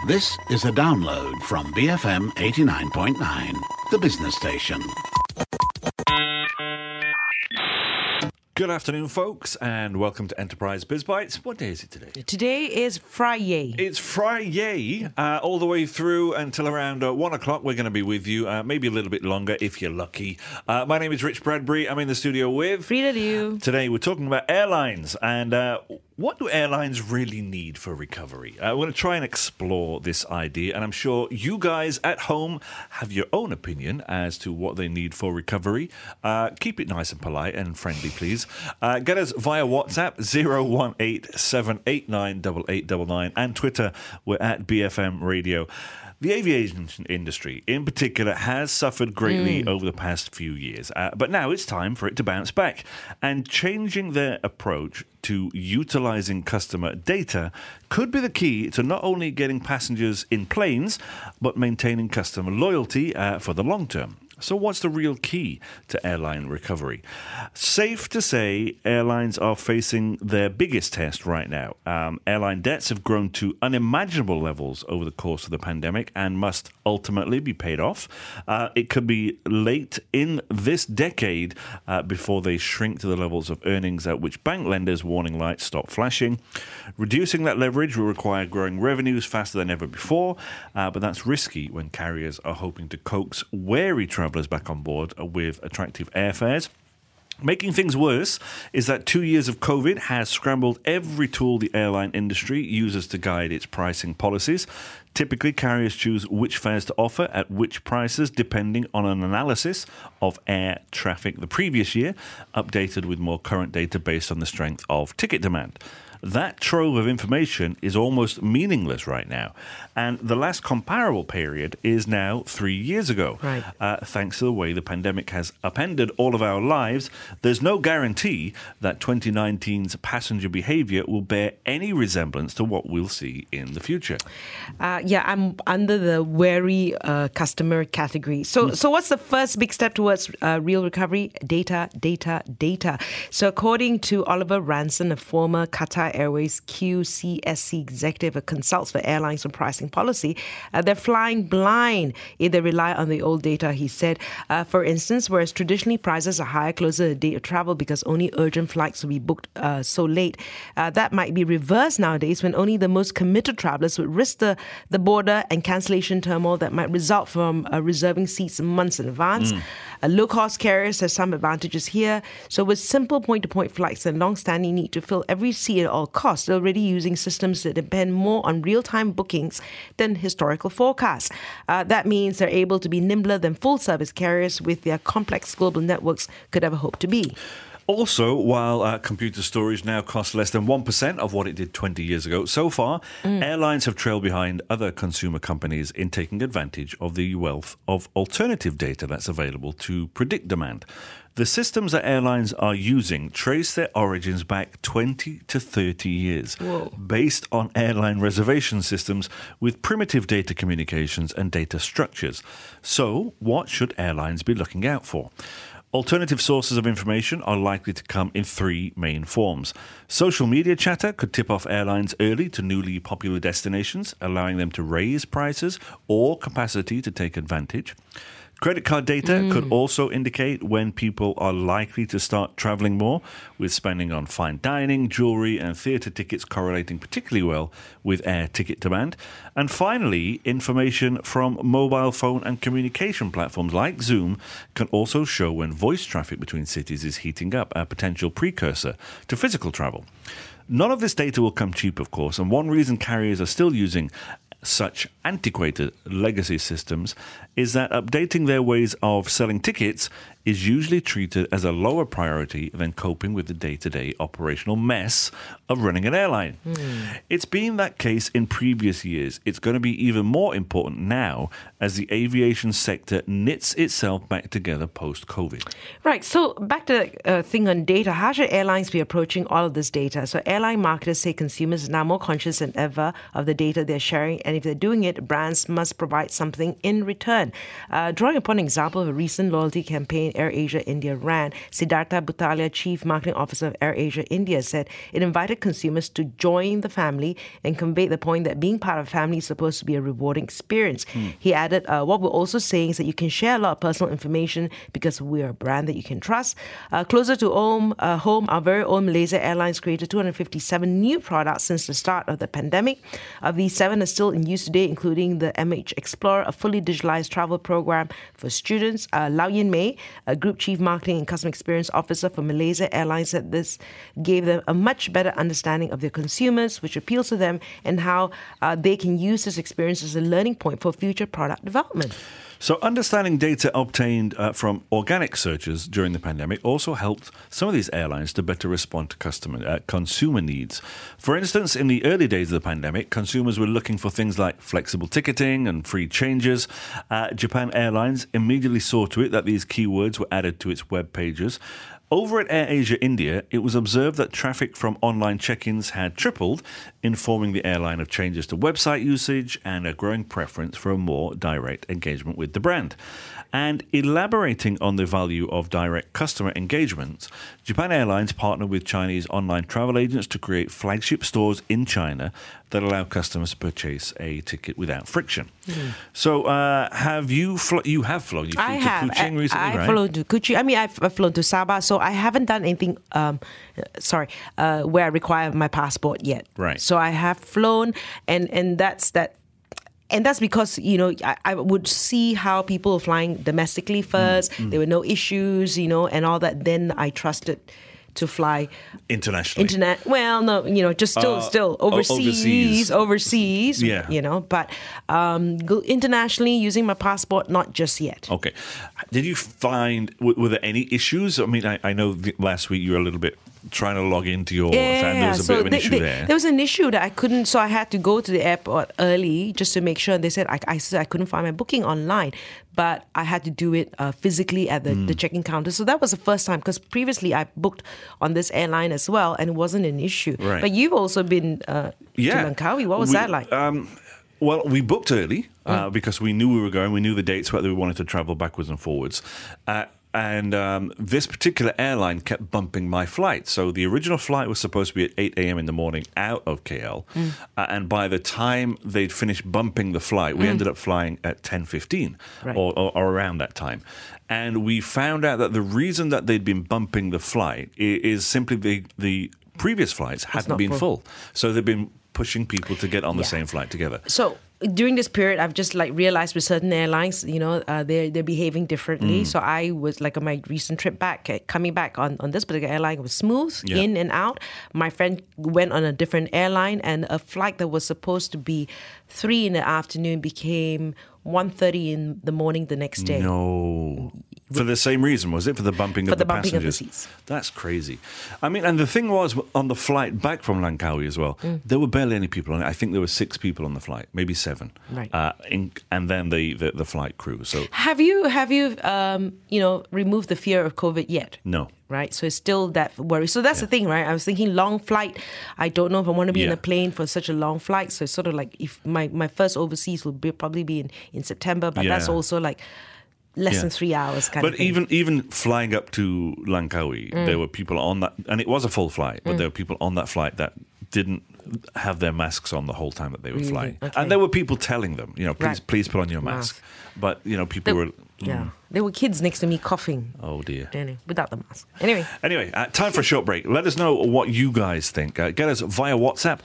This is a download from BFM 89.9, the business station. Good afternoon, folks, and welcome to Enterprise Biz Bites. What day is it today? Today is Friday. It's Friday, all the way through until around 1 o'clock. We're going to be with you, maybe a little bit longer if you're lucky. My name is Rich Bradbury. I'm in the studio with Frida Liu. Today we're talking about airlines and what do airlines really need for recovery? We're going to try and explore this idea, and I'm sure you guys at home have your own opinion as to what they need for recovery. Keep it nice and polite and friendly, please. Get us via WhatsApp 018-789-8899 and Twitter, we're at BFM Radio. The aviation industry, in particular, has suffered greatly over the past few years. But now it's time for it to bounce back. And changing their approach to utilizing customer data could be the key to not only getting passengers in planes, but maintaining customer loyalty for the long term. So what's the real key to airline recovery? Safe to say, airlines are facing their biggest test right now. Airline debts have grown to unimaginable levels over the course of the pandemic and must ultimately be paid off. It could be late in this decade before they shrink to the levels of earnings at which bank lenders' warning lights stop flashing. Reducing that leverage will require growing revenues faster than ever before, but that's risky when carriers are hoping to coax wary travelers back on board with attractive airfares. Making things worse is that 2 years of COVID has scrambled every tool the airline industry uses to guide its pricing policies. Typically, carriers choose which fares to offer at which prices depending on an analysis of air traffic the previous year, updated with more current data based on the strength of ticket demand. That trove of information is almost meaningless right now. And the last comparable period is now 3 years ago. Right. Thanks to the way the pandemic has upended all of our lives, there's no guarantee that 2019's passenger behavior will bear any resemblance to what we'll see in the future. I'm under the wary customer category. So what's the first big step towards real recovery? Data. So according to Oliver Ranson, a former Qatar Airways QCSC executive who consults for airlines on pricing policy, they're flying blind if they rely on the old data, he said. For instance, whereas traditionally prices are higher closer to the date of travel because only urgent flights will be booked so late, that might be reversed nowadays when only the most committed travelers would risk the border and cancellation turmoil that might result from reserving seats months in advance. Low-cost carriers have some advantages here. So with simple point-to-point flights and long-standing need to fill every seat at all costs, they're already using systems that depend more on real-time bookings than historical forecasts. That means they're able to be nimbler than full-service carriers with their complex global networks could ever hope to be. Also, while computer storage now costs less than 1% of what it did 20 years ago, so far, airlines have trailed behind other consumer companies in taking advantage of the wealth of alternative data that's available to predict demand. The systems that airlines are using trace their origins back 20 to 30 years, based on airline reservation systems with primitive data communications and data structures. So, what should airlines be looking out for? Alternative sources of information are likely to come in three main forms. Social media chatter could tip off airlines early to newly popular destinations, allowing them to raise prices or capacity to take advantage. Credit card data could also indicate when people are likely to start traveling more, with spending on fine dining, jewelry, and theatre tickets correlating particularly well with air ticket demand. And finally, information from mobile phone and communication platforms like Zoom can also show when voice traffic between cities is heating up, a potential precursor to physical travel. None of this data will come cheap, of course, and one reason carriers are still using such antiquated legacy systems is that updating their ways of selling tickets is usually treated as a lower priority than coping with the day-to-day operational mess of running an airline. It's been that case in previous years. It's going to be even more important now as the aviation sector knits itself back together post-COVID. Right. So back to the thing on data. How should airlines be approaching all of this data? So airline marketers say consumers are now more conscious than ever of the data they're sharing, and if they're doing it, it, brands must provide something in return. Drawing upon an example of a recent loyalty campaign AirAsia India ran, Siddhartha Butalia, Chief Marketing Officer of AirAsia India, said it invited consumers to join the family and conveyed the point that being part of a family is supposed to be a rewarding experience. He added, what we're also saying is that you can share a lot of personal information because we're a brand that you can trust. Closer to home, our very own Malaysia Airlines created 257 new products since the start of the pandemic. Of these, 7 are still in use today, including the MH Explorer, a fully digitalized travel program for students. Lau Yin Mei, a Group Chief Marketing and Customer Experience Officer for Malaysia Airlines, said this gave them a much better understanding of their consumers, which appeals to them, and how they can use this experience as a learning point for future product development. So understanding data obtained from organic searches during the pandemic also helped some of these airlines to better respond to consumer needs. For instance, in the early days of the pandemic, consumers were looking for things like flexible ticketing and free changes. Japan Airlines immediately saw to it that these keywords were added to its web pages. Over at AirAsia India, it was observed that traffic from online check-ins had tripled, informing the airline of changes to website usage and a growing preference for a more direct engagement with the brand. And elaborating on the value of direct customer engagement, Japan Airlines partnered with Chinese online travel agents to create flagship stores in China that allow customers to purchase a ticket without friction. So have you flown? You flew to Kuching recently, right? I've flown to Kuching. I mean, I've flown to Sabah, so I haven't done anything, where I require my passport yet. Right. So I have flown, and that's that. And that's because, I would see how people were flying domestically first. There were no issues, and all that. Then I trusted to fly internationally. Still overseas. Yeah. But go internationally using my passport, not just yet. Okay. Did you find, were there any issues? I mean, I know last week you were a little bit trying to log into your family. There was a bit of an issue there. There was an issue that I couldn't, so I had to go to the airport early just to make sure. They said I couldn't find my booking online, but I had to do it physically at the check-in counter. So that was the first time, because previously I booked on this airline as well, and it wasn't an issue. Right. But you've also been to Langkawi. What was that like? Well, we booked early because we knew we were going. We knew the dates, whether we wanted to travel backwards and forwards. And this particular airline kept bumping my flight. So the original flight was supposed to be at 8 a.m. in the morning out of KL. And by the time they'd finished bumping the flight, we ended up flying at 10:15 or around that time. And we found out that the reason that they'd been bumping the flight is simply the previous flights hadn't been full. So they've been pushing people to get on the same flight together. So during this period, I've just realized with certain airlines, they're behaving differently. So I was on my recent trip back, coming back on this particular airline, it was smooth in and out. My friend went on a different airline, and a flight that was supposed to be 3 in the afternoon became 1:30 in the morning the next day. No. For the same reason, was it? For the bumping of the passengers? Bumping of the seats. That's crazy. I mean, and the thing was, on the flight back from Langkawi as well, there were barely any people on it. I think there were 6 people on the flight, maybe 7. Right. And then the flight crew. So have you removed the fear of COVID yet? No. Right, so it's still that worry. So that's the thing, right? I was thinking long flight. I don't know if I want to be in a plane for such a long flight. So it's sort of like if my first overseas will probably be in September, but that's also like less than 3 hours kind of thing. But even flying up to Langkawi, there were people on that, and it was a full flight, but there were people on that flight that didn't have their masks on the whole time that they were flying. Okay. And there were people telling them, please put on your mask. But, people were... Yeah. There were kids next to me coughing. Oh, dear. Without the mask. Anyway, time for a short break. Let us know what you guys think. Get us via WhatsApp,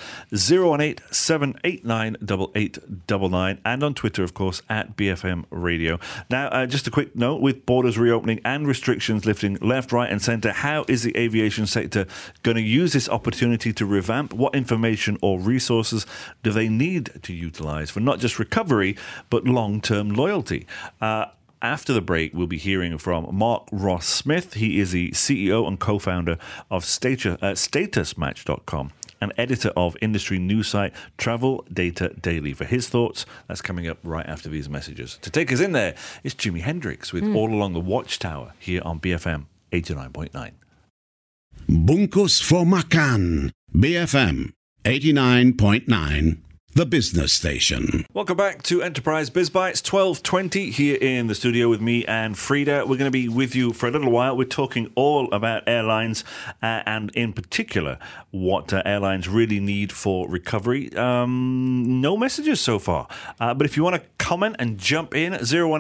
018-789-8899, and on Twitter, of course, at BFM Radio. Now, just a quick note, with borders reopening and restrictions lifting left, right and centre, how is the aviation sector going to use this opportunity to revamp? What information or resources do they need to utilise for not just recovery, but long-term loyalty? After the break, we'll be hearing from Mark Ross Smith. He is the CEO and co-founder of StatusMatch.com, and editor of industry news site Travel Data Daily. For his thoughts, that's coming up right after these messages. To take us in there is Jimi Hendrix with All Along the Watchtower here on BFM 89.9. Bungkus for Makan, BFM 89.9. The business station. Welcome back to Enterprise BizBytes. 12:20 here in the studio with me and Frida. We're going to be with you for a little while. We're talking all about airlines and in particular what airlines really need for recovery. No messages so far. But if you want to comment and jump in,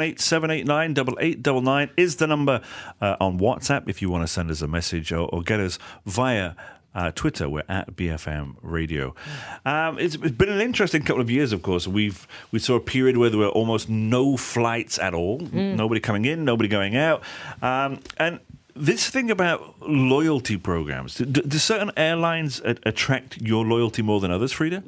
018-789-8899 is the number on WhatsApp if you want to send us a message or get us via Twitter. We're at BFM Radio. It's been an interesting couple of years, of course. We saw a period where there were almost no flights at all. Nobody coming in, nobody going out. And this thing about loyalty programs, do certain airlines attract your loyalty more than others, Frida?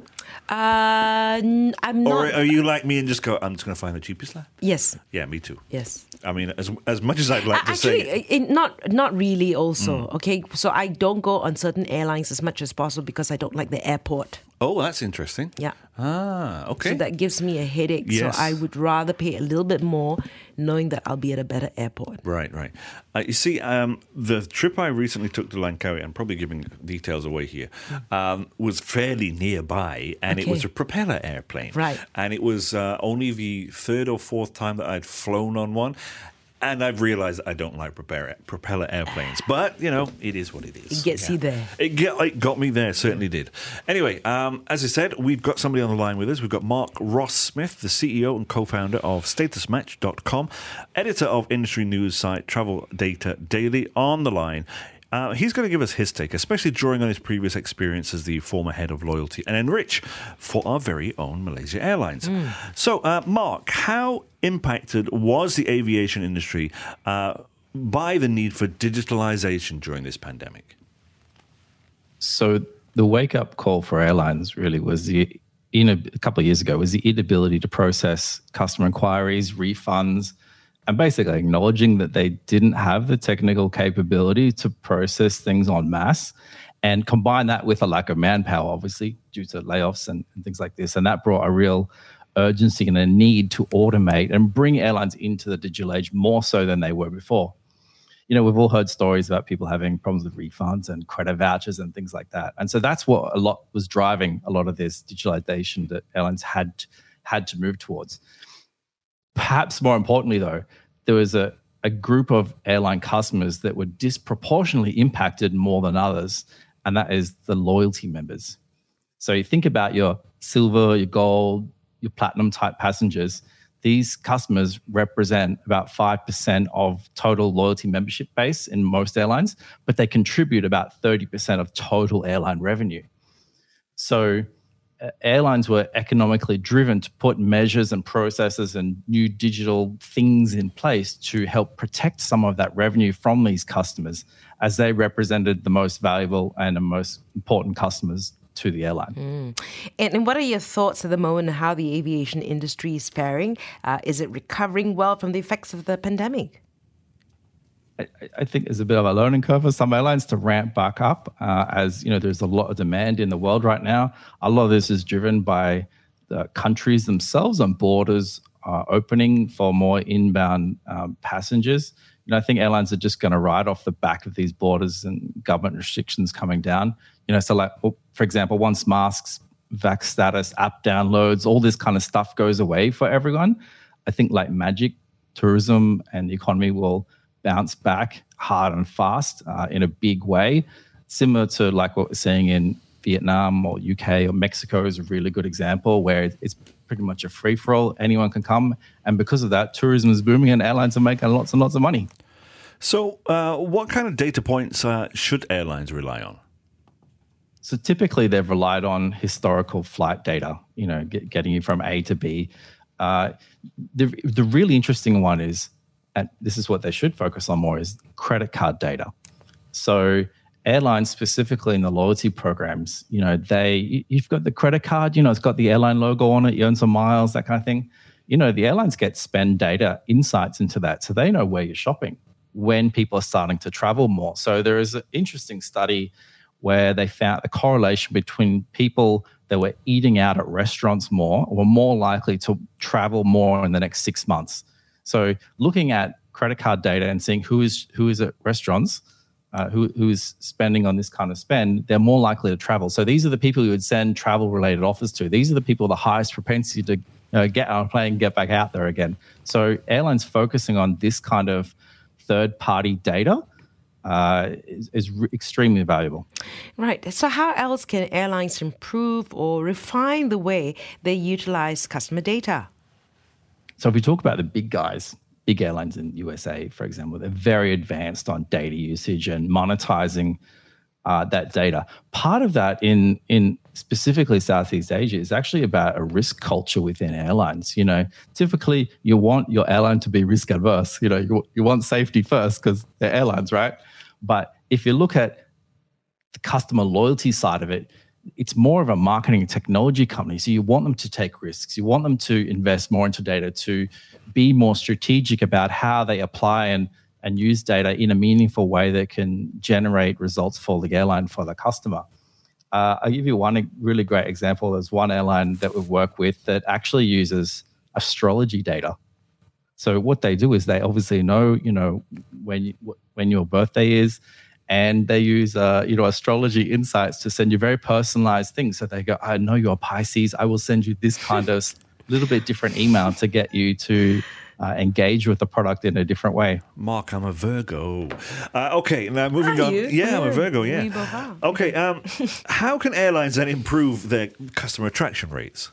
I'm not. Or are you like me and just go, I'm just going to find the cheapest lap? Yes. Yeah, me too. Yes. I mean, as much as I'd like to say... Not really also, okay? So I don't go on certain airlines as much as possible because I don't like the airport. Oh, that's interesting. Yeah. Okay. So that gives me a headache. Yes. So I would rather pay a little bit more knowing that I'll be at a better airport. Right. You see, the trip I recently took to Langkawi, I'm probably giving details away here, was fairly nearby, and it was a propeller airplane. Right. And it was only the third or fourth time that I'd flown on one. And I've realized I don't like propeller airplanes. But, it is what it is. It gets you there. It got me there, certainly did. Anyway, as I said, we've got somebody on the line with us. We've got Mark Ross-Smith, the CEO and co-founder of StatusMatch.com, editor of industry news site Travel Data Daily, on the line. He's going to give us his take, especially drawing on his previous experience as the former head of loyalty and Enrich for our very own Malaysia Airlines. So, Mark, how impacted was the aviation industry by the need for digitalization during this pandemic? So the wake-up call for airlines really was a couple of years ago was the inability to process customer inquiries, refunds, and basically acknowledging that they didn't have the technical capability to process things en masse, and combine that with a lack of manpower, obviously, due to layoffs and things like this. And that brought a real urgency and a need to automate and bring airlines into the digital age more so than they were before. We've all heard stories about people having problems with refunds and credit vouchers and things like that. And so that's what a lot was driving a lot of this digitalization that airlines had to move towards. Perhaps more importantly, though, there was a group of airline customers that were disproportionately impacted more than others, and that is the loyalty members. So you think about your silver, your gold, your platinum type passengers. These customers represent about 5% of total loyalty membership base in most airlines, but they contribute about 30% of total airline revenue. So airlines were economically driven to put measures and processes and new digital things in place to help protect some of that revenue from these customers, as they represented the most valuable and the most important customers to the airline. And what are your thoughts at the moment on how the aviation industry is faring? Is it recovering well from the effects of the pandemic? I think there's a bit of a learning curve for some airlines to ramp back up, as there's a lot of demand in the world right now. A lot of this is driven by the countries themselves and borders opening for more inbound passengers. I think airlines are just going to ride off the back of these borders and government restrictions coming down. So like, for example, once masks, vax status, app downloads, all this kind of stuff goes away for everyone, I think like magic, tourism and the economy will bounce back hard and fast in a big way, similar to like what we're seeing in Vietnam or UK or Mexico is a really good example where it's pretty much a free-for-all. Anyone can come. And because of that, tourism is booming and airlines are making lots and lots of money. So what kind of data points should airlines rely on? So typically they've relied on historical flight data, getting you from A to B. The really interesting one is, and this is what they should focus on more, is credit card data. So airlines, specifically in the loyalty programs, you've got the credit card, it's got the airline logo on it, you earn some miles, that kind of thing. The airlines get spend data insights into that, so they know where you're shopping when people are starting to travel more. So there is an interesting study where they found the correlation between people that were eating out at restaurants more were more likely to travel more in the next 6 months. So looking at credit card data and seeing who is at restaurants who is spending on this kind of spend, they're more likely to travel. So these are the people who would send travel-related offers to. These are the people with the highest propensity to get on a plane and get back out there again. So airlines focusing on this kind of third-party data is extremely valuable. Right. So how else can airlines improve or refine the way they utilize customer data? So if we talk about the big guys, big airlines in USA, for example, they're very advanced on data usage and monetizing that data. Part of that in specifically Southeast Asia is actually about a risk culture within airlines. Typically you want your airline to be risk adverse. You want safety first because they're airlines, right? But if you look at the customer loyalty side of it, it's more of a marketing and technology company. So you want them to take risks. You want them to invest more into data, to be more strategic about how they apply and use data in a meaningful way that can generate results for the airline, for the customer. I'll give you one really great example. There's one airline that we've worked with that actually uses astrology data. So what they do is they obviously know, when your birthday is, and they use, astrology insights to send you very personalized things. So they go, I know you're Pisces. I will send you this kind of little bit different email to get you to engage with the product in a different way. Mark, I'm a Virgo. Okay, now moving on. You? Yeah, I'm a Virgo, yeah. We both are. Okay, how can airlines then improve their customer attraction rates?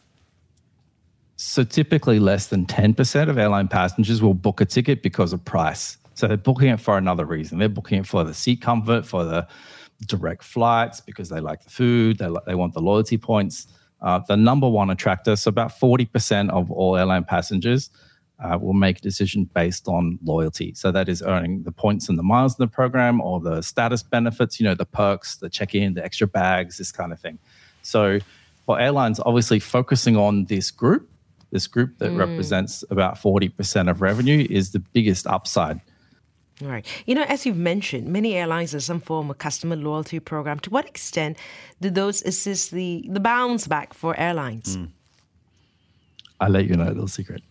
So typically less than 10% of airline passengers will book a ticket because of price. So they're booking it for another reason. They're booking it for the seat comfort, for the direct flights, because they like the food, they want the loyalty points. The number one attractor, so about 40% of all airline passengers will make a decision based on loyalty. So that is earning the points and the miles in the program, or the status benefits, the perks, the check-in, the extra bags, this kind of thing. So for airlines, obviously focusing on this group that represents about 40% of revenue is the biggest upside. Right. As you've mentioned, many airlines have some form of customer loyalty program. To what extent do those assist the bounce back for airlines? I'll let you know a little secret.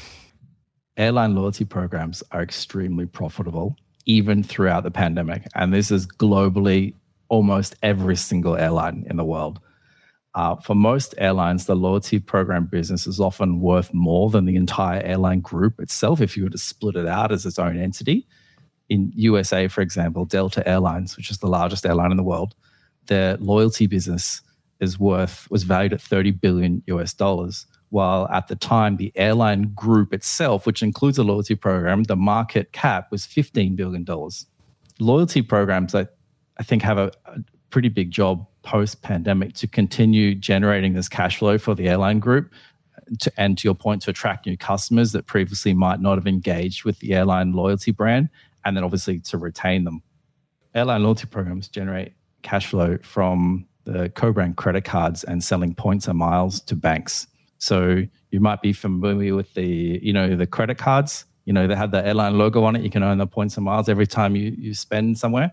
Airline loyalty programs are extremely profitable, even throughout the pandemic. And this is globally almost every single airline in the world. For most airlines, the loyalty program business is often worth more than the entire airline group itself if you were to split it out as its own entity. In USA, for example, Delta Airlines, which is the largest airline in the world, their loyalty business was valued at $30 billion US, while at the time the airline group itself, which includes a loyalty program, the market cap was $15 billion. Loyalty programs, I think, have a pretty big job post-pandemic to continue generating this cash flow for the airline group, and to your point, to attract new customers that previously might not have engaged with the airline loyalty brand, and then obviously to retain them. Airline loyalty programs generate cash flow from the co-brand credit cards and selling points and miles to banks. So you might be familiar with the credit cards. They have the airline logo on it. You can earn the points and miles every time you spend somewhere.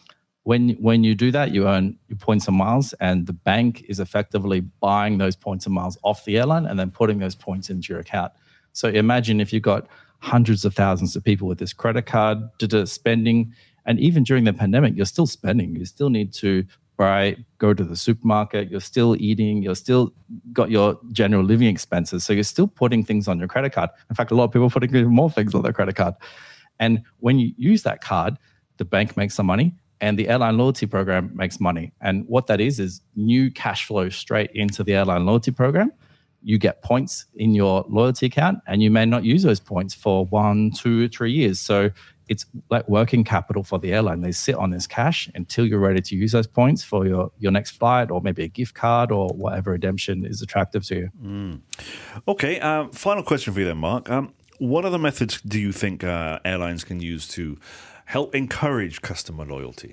When you do that, you earn your points and miles, and the bank is effectively buying those points and miles off the airline and then putting those points into your account. So imagine if you've got hundreds of thousands of people with this credit card spending, and even during the pandemic, you're still spending. You still need to go to the supermarket, you're still eating, you're still got your general living expenses. So you're still putting things on your credit card. In fact, a lot of people are putting even more things on their credit card. And when you use that card, the bank makes some money and the airline loyalty program makes money. And what that is new cash flow straight into the airline loyalty program. You get points in your loyalty account and you may not use those points for 1, 2, 3 years. So it's like working capital for the airline. They sit on this cash until you're ready to use those points for your next flight, or maybe a gift card, or whatever redemption is attractive to you. Okay, final question for you then, Mark. What other methods do you think airlines can use to help encourage customer loyalty?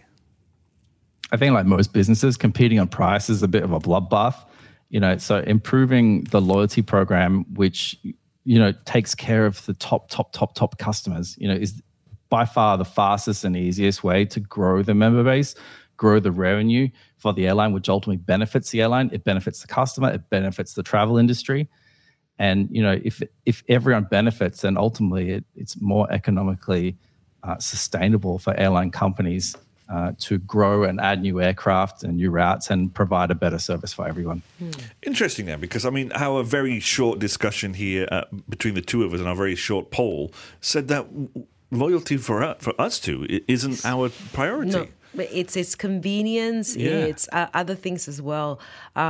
I think like most businesses, competing on price is a bit of a bloodbath. So improving the loyalty program, which, takes care of the top customers, is by far the fastest and easiest way to grow the member base, grow the revenue for the airline, which ultimately benefits the airline. It benefits the customer. It benefits the travel industry. And, if everyone benefits, then ultimately it's more economically sustainable for airline companies to grow and add new aircraft and new routes and provide a better service for everyone. Interesting then, because I mean, our very short discussion here between the two of us and our very short poll said that loyalty for us two isn't our priority. No. It's convenience. Yeah. It's other things as well.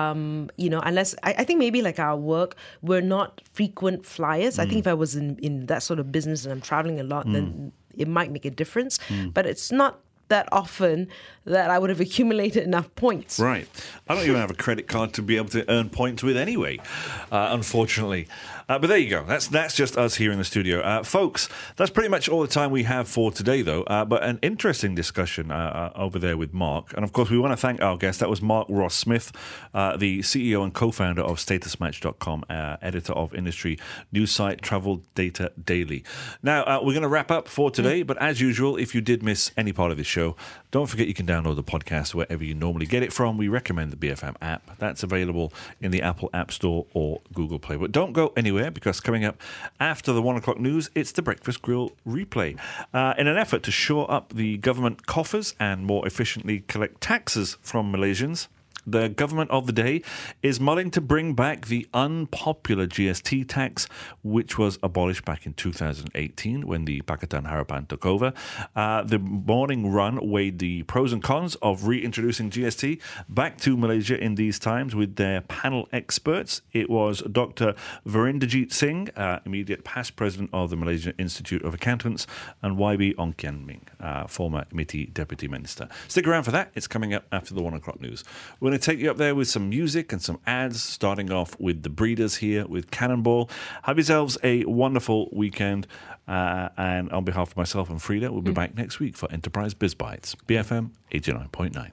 Unless I think maybe like our work, we're not frequent flyers. I think if I was in that sort of business and I'm traveling a lot, then it might make a difference. But it's not that often that I would have accumulated enough points. Right. I don't even have a credit card to be able to earn points with anyway, unfortunately. But there you go. That's just us here in the studio. Folks, that's pretty much all the time we have for today, though. But an interesting discussion over there with Mark. And, of course, we want to thank our guest. That was Mark Ross-Smith, the CEO and co-founder of StatusMatch.com, editor of industry news site Travel Data Daily. Now, we're going to wrap up for today. But as usual, if you did miss any part of this show, don't forget you can download the podcast wherever you normally get it from. We recommend the BFM app. That's available in the Apple App Store or Google Play. But don't go anywhere, because coming up after the 1 o'clock news, it's the Breakfast Grill replay. In an effort to shore up the government coffers and more efficiently collect taxes from Malaysians, the government of the day is mulling to bring back the unpopular GST tax, which was abolished back in 2018 when the Pakatan Harapan took over. The morning run weighed the pros and cons of reintroducing GST back to Malaysia in these times with their panel experts. It was Dr. Virendrajit Singh, immediate past president of the Malaysian Institute of Accountants, and YB Ong Kian Ming, former MITI deputy minister. Stick around for that. It's coming up after the 1 o'clock news. We're going to take you up there with some music and some ads, starting off with The Breeders here with Cannonball. Have yourselves a wonderful weekend. And on behalf of myself and Frida, we'll be back next week for Enterprise Biz Bites, BFM 89.9.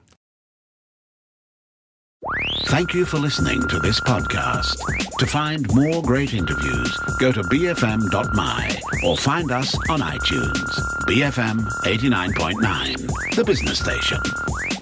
Thank you for listening to this podcast. To find more great interviews, go to bfm.my or find us on iTunes. BFM 89.9, the business station.